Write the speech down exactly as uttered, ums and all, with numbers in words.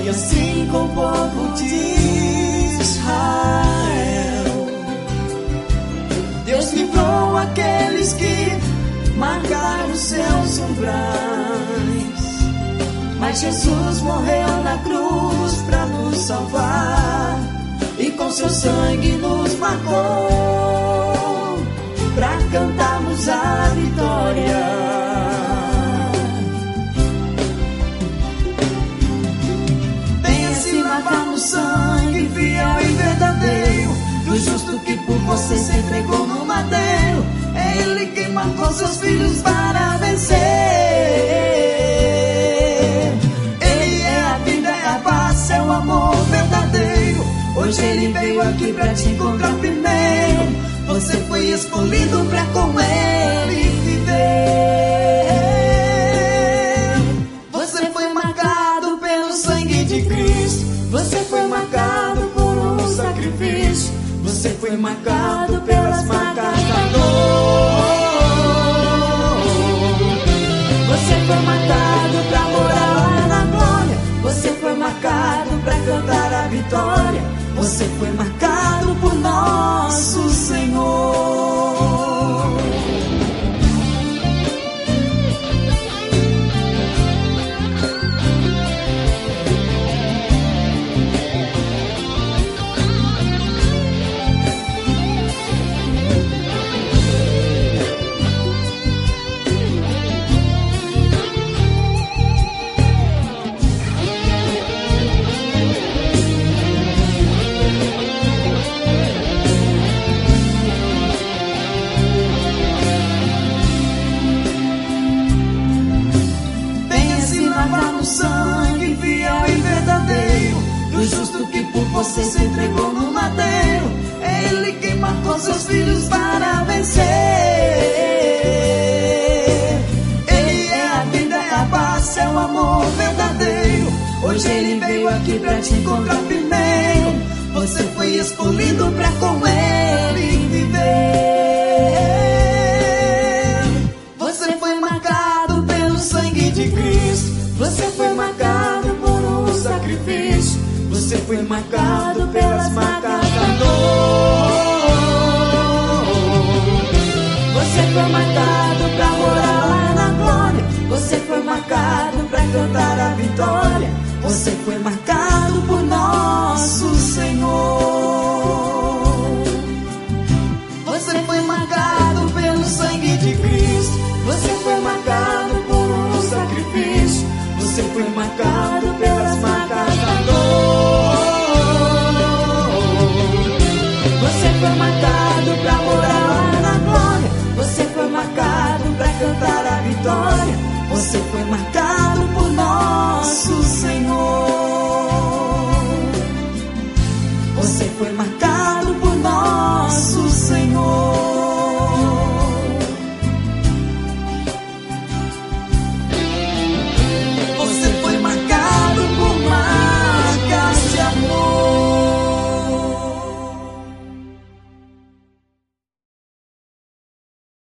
e assim com o povo de Israel. Deus livrou aqueles que marcaram seus umbrais, mas Jesus morreu na cruz para nos salvar, e com seu sangue nos marcou, para cantarmos a vitória. Venha se lavar no sangue fiel e verdadeiro do justo que por você se entregou no madeiro. É Ele quem marcou seus filhos para vencer. Ele é a vida, é a paz, é o amor verdadeiro. Hoje Ele veio aqui pra te encontrar primeiro. Você foi escolhido pra com Ele viver. Você foi marcado pelo sangue de Cristo. Você foi marcado por um sacrifício. Você foi marcado pelas marcas da dor. Você foi marcado pra morar na glória. Você foi marcado pra cantar a vitória. Você foi marcado por nosso Senhor. Sangue fiel e verdadeiro do justo que por você se entregou no madeiro. É Ele quem marcou seus filhos para vencer. Ele é a vida, é a paz, é o amor verdadeiro. Hoje Ele veio aqui pra te encontrar primeiro. Você foi escolhido pra com Ele viver. Você foi marcado pelo sangue de Cristo. Você foi marcado por um sacrifício. Você foi marcado pelas marcas da dor. Você foi marcado pra morar na glória. Você foi marcado pra cantar a vitória. Você foi marcado por nosso Senhor. Você foi marcado pelo sangue de Cristo. Você foi marcado por um sacrifício. Você foi marcado pelas marcas da dor. Você foi marcado pra morar na glória. Você foi marcado pra cantar a vitória. Você foi marcado por nosso Senhor. Você foi marcado